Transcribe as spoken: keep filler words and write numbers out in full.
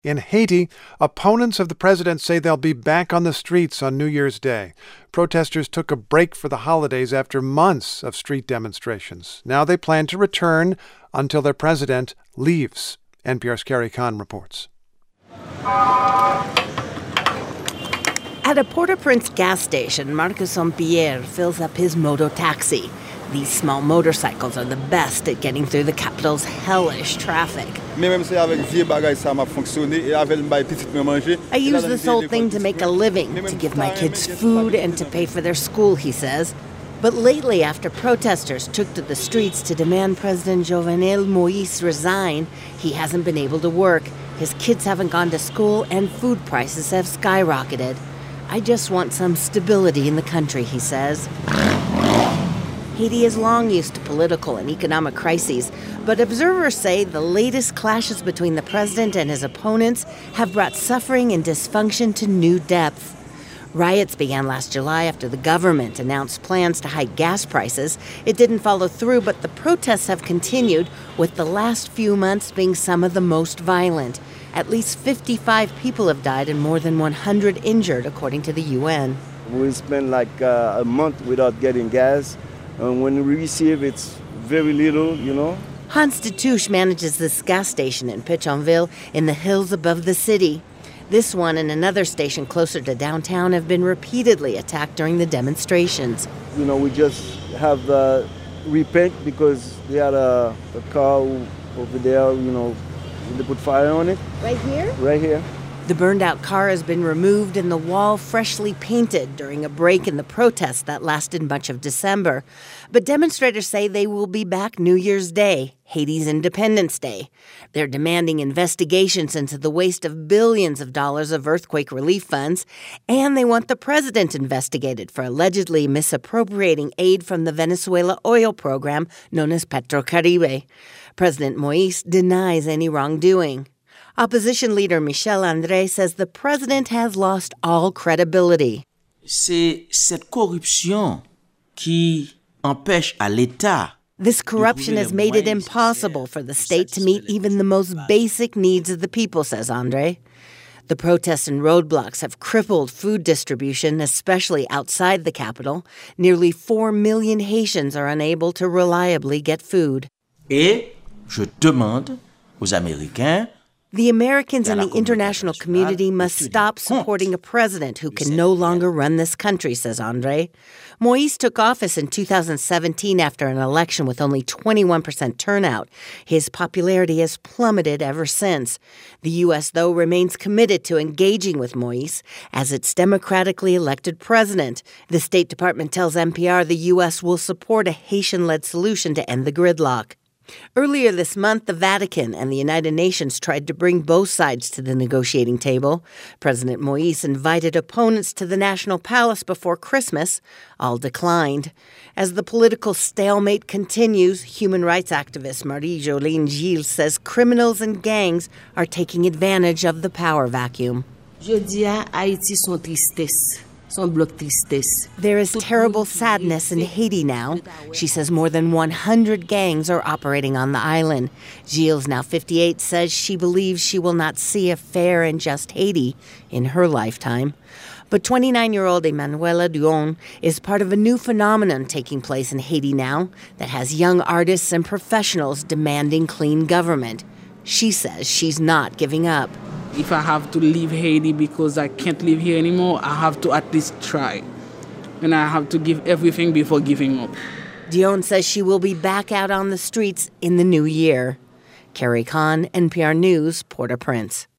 In Haiti, opponents of the president say they'll be back on the streets on New Year's Day. Protesters took a break for the holidays after months of street demonstrations. Now they plan to return until their president leaves. N P R's Carrie Kahn reports. At a Port-au-Prince gas station, Marcus Saint-Pierre fills up his moto taxi. These small motorcycles are the best at getting through the capital's hellish traffic. I use this old thing to make a living, to give my kids food and to pay for their school, he says. But lately, after protesters took to the streets to demand President Jovenel Moïse resign, he hasn't been able to work. His kids haven't gone to school, and food prices have skyrocketed. I just want some stability in the country, he says. Haiti is long used to political and economic crises, but observers say the latest clashes between the president and his opponents have brought suffering and dysfunction to new depths. Riots began last July after the government announced plans to hike gas prices. It didn't follow through, but the protests have continued, with the last few months being some of the most violent. At least fifty-five people have died and more than one hundred injured, according to the U N. We spent like uh, a month without getting gas. And when we receive, it's very little, you know. Hans de Touche manages this gas station in Pétionville in the hills above the city. This one and another station closer to downtown have been repeatedly attacked during the demonstrations. You know, we just have uh, repent because they had a, a car over there, you know, they put fire on it. Right here? Right here. The burned-out car has been removed and the wall freshly painted during a break in the protests that lasted much of December. But demonstrators say they will be back New Year's Day, Haiti's Independence Day. They're demanding investigations into the waste of billions of dollars of earthquake relief funds, and they want the president investigated for allegedly misappropriating aid from the Venezuela oil program known as Petrocaribe. President Moïse denies any wrongdoing. Opposition leader Michel André says the president has lost all credibility. C'est cette corruption qui empêche à l'État. This corruption has made it impossible for the state to meet even the most basic needs of the people, says André. The protests and roadblocks have crippled food distribution, especially outside the capital. Nearly four million Haitians are unable to reliably get food. Et je demande aux Américains. The Americans and the international community must stop supporting a president who can no longer run this country, says André. Moïse took office in two thousand seventeen after an election with only twenty-one percent turnout. His popularity has plummeted ever since. The U S, though, remains committed to engaging with Moïse as its democratically elected president. The State Department tells N P R the U S will support a Haitian-led solution to end the gridlock. Earlier this month, the Vatican and the United Nations tried to bring both sides to the negotiating table. President Moïse invited opponents to the National Palace before Christmas. All declined. As the political stalemate continues, human rights activist Marie-Jolene Gilles says criminals and gangs are taking advantage of the power vacuum. Je dis à Haïti son tristesse. There is terrible sadness in Haiti now. She says more than one hundred gangs are operating on the island. Gilles, now fifty-eight, says she believes she will not see a fair and just Haiti in her lifetime. But twenty-nine-year-old Emanuela Duon is part of a new phenomenon taking place in Haiti now that has young artists and professionals demanding clean government. She says she's not giving up. If I have to leave Haiti because I can't live here anymore, I have to at least try. And I have to give everything before giving up. Dion says she will be back out on the streets in the new year. Carrie Kahn, N P R News, Port-au-Prince.